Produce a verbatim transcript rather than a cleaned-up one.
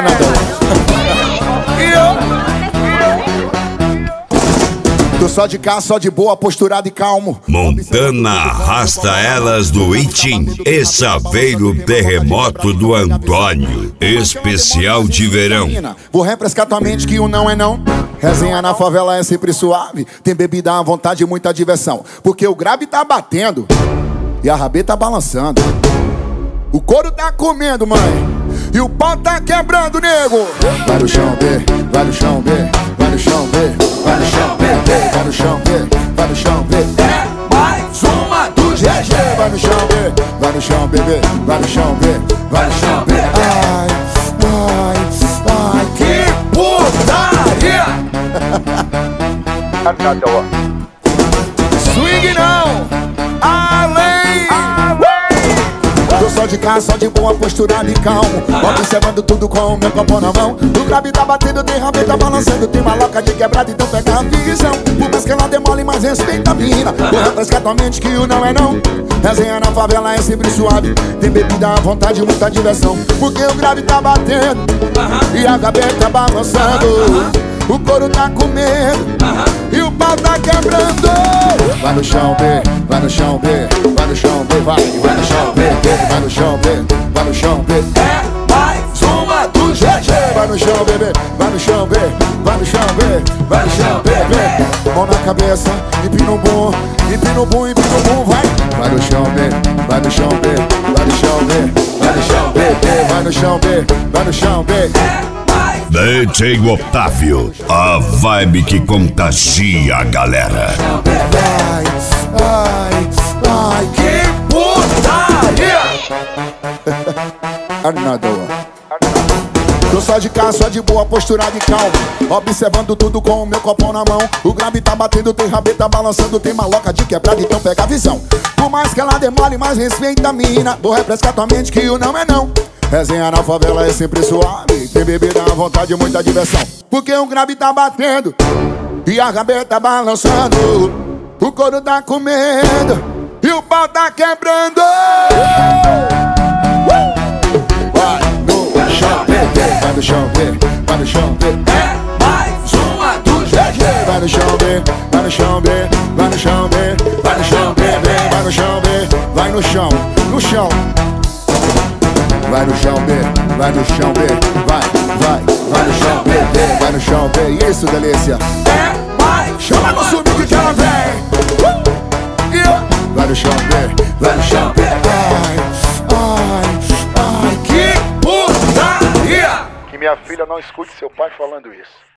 Tô só de cá, só de boa, posturado e calmo. Montana arrasta elas do Itim. Essaveiro terremoto do Antônio. Especial de verão. Vou refrescar tua mente que o não é não. Resenha na favela é sempre suave. Tem bebida à vontade e muita diversão. Porque o grave tá batendo e a rabeta tá balançando. O couro tá comendo, mãe, e o pau tá quebrando, nego. Vai no chão, B, vai no chão, B, vai no chão, B, vai no chão, B, vai no chão, B, vai no chão, B. É mais uma do G G. Vai no chão, B, vai no chão, bebê, vai no chão, B, vai no chão, B. Ai, ai, ai, que putaria! Swing não, além. Tô só de cá, só de boa, posturado e calmo. Observando tudo com o meu copo na mão. O grave tá batendo, tem rabeta balançando. Tem maloca de quebrada, então pega a visão. Por mais que ela demole, mas respeita a mina. Vou refrescar tua mente que o não é não. Resenha na favela é sempre suave. Tem bebida à vontade e muita diversão. Porque o grave tá batendo e a gaveta balançando. O couro tá comendo e o pau tá quebrando. Vai no chão, B, vai no chão, B, vai no chão, B, vai, vai no chão, B, vai no chão, B, vai no chão, B. É mais uma do G G. Vai no chão, bebê, vai no chão, B, vai no chão, B, vai no chão, B, B. Mão na cabeça, empina o bum, empina o bum, empina o bum, vai. Vai no chão, B, vai no chão, B, vai no chão, B, vai no chão, B, B, vai no chão, B, vai no chão, B. D J Otávio, a vibe que contagia a galera. Ai, ai, ai, que putaria! Another one. Tô só de cá, só de boa, posturado e calmo. Observando tudo com o meu copão na mão. O grave tá batendo, tem rabeta balançando. Tem maloca de quebrada, então pega a visão. Por mais que ela demore, mais respeita a mina. Vou refrescar tua mente que o não é não. Resenha na favela é sempre suave. Tem bebida à vontade e muita diversão. Porque o grave tá batendo e a rabeta balançando. O couro tá comendo e o pau tá quebrando. Vai no chão, B, vai no chão, B, vai no chão, B. É mais uma do G G. Vai no chão, B, vai no chão, B, vai no chão, B, vai no chão, B, vai no chão, B, vai no chão, no chão. Vai no chão, B, vai no chão, B, vai, vai, vai no chão, B, B, vai no chão, B, isso, delícia. É mais, chama no swing que ela vem. Uh, vai no chão, B, vai no chão, B. Ai, ai, ai, que putaria! Que minha filha não escute seu pai falando isso.